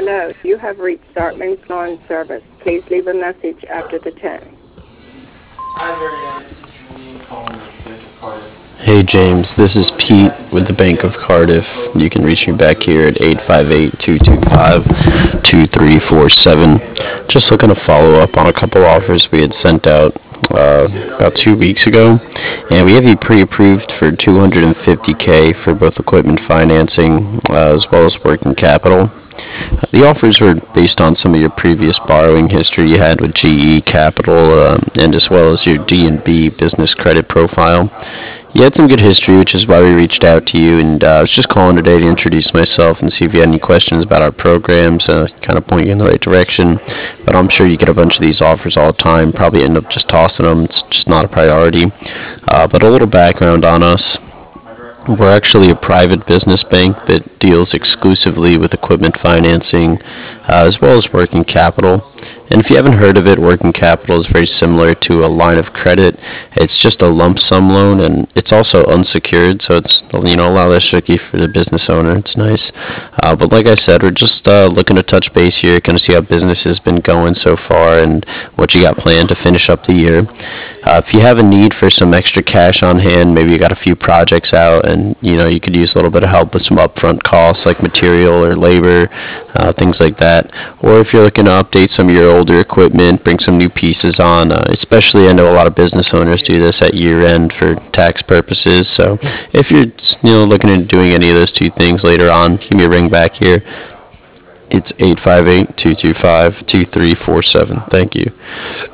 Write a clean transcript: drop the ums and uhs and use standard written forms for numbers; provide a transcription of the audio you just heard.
Hello, you have reached Dartmouth Lawn Service. Please leave a message after the tone. Hi, Marianne. This is Julian calling with the Bank of Cardiff. Hey James, this is Pete with the Bank of Cardiff. You can reach me back here at 858-225-2347. Just looking to follow up on a couple offers we had sent out about 2 weeks ago, and we have you pre-approved for $250K for both equipment financing as well as working capital. The offers were based on some of your previous borrowing history you had with GE Capital, and as well as your D&B business credit profile. You had some good history, which is why we reached out to you, and I was just calling today to introduce myself and see if you had any questions about our programs, kind of point you in the right direction. But I'm sure you get a bunch of these offers all the time, probably end up just tossing them. It's just not a priority. But a little background on us. We're actually a private business bank that deals exclusively with equipment financing, as well as working capital. And if you haven't heard of it, working capital is very similar to a line of credit. It's just a lump sum loan, and it's also unsecured, so it's a lot less tricky for the business owner. It's nice. But like I said, we're just looking to touch base here, kind of see how business has been going so far and what you got planned to finish up the year. If you have a need for some extra cash on hand, maybe you got a few projects out and you could use a little bit of help with some upfront costs like material or labor, things like that. Or if you're looking to update some of your older equipment, bring some new pieces on, especially I know a lot of business owners do this at year end for tax purposes. So if you're looking into doing any of those two things later on, give me a ring back here. It's 858-225-2347. Thank you.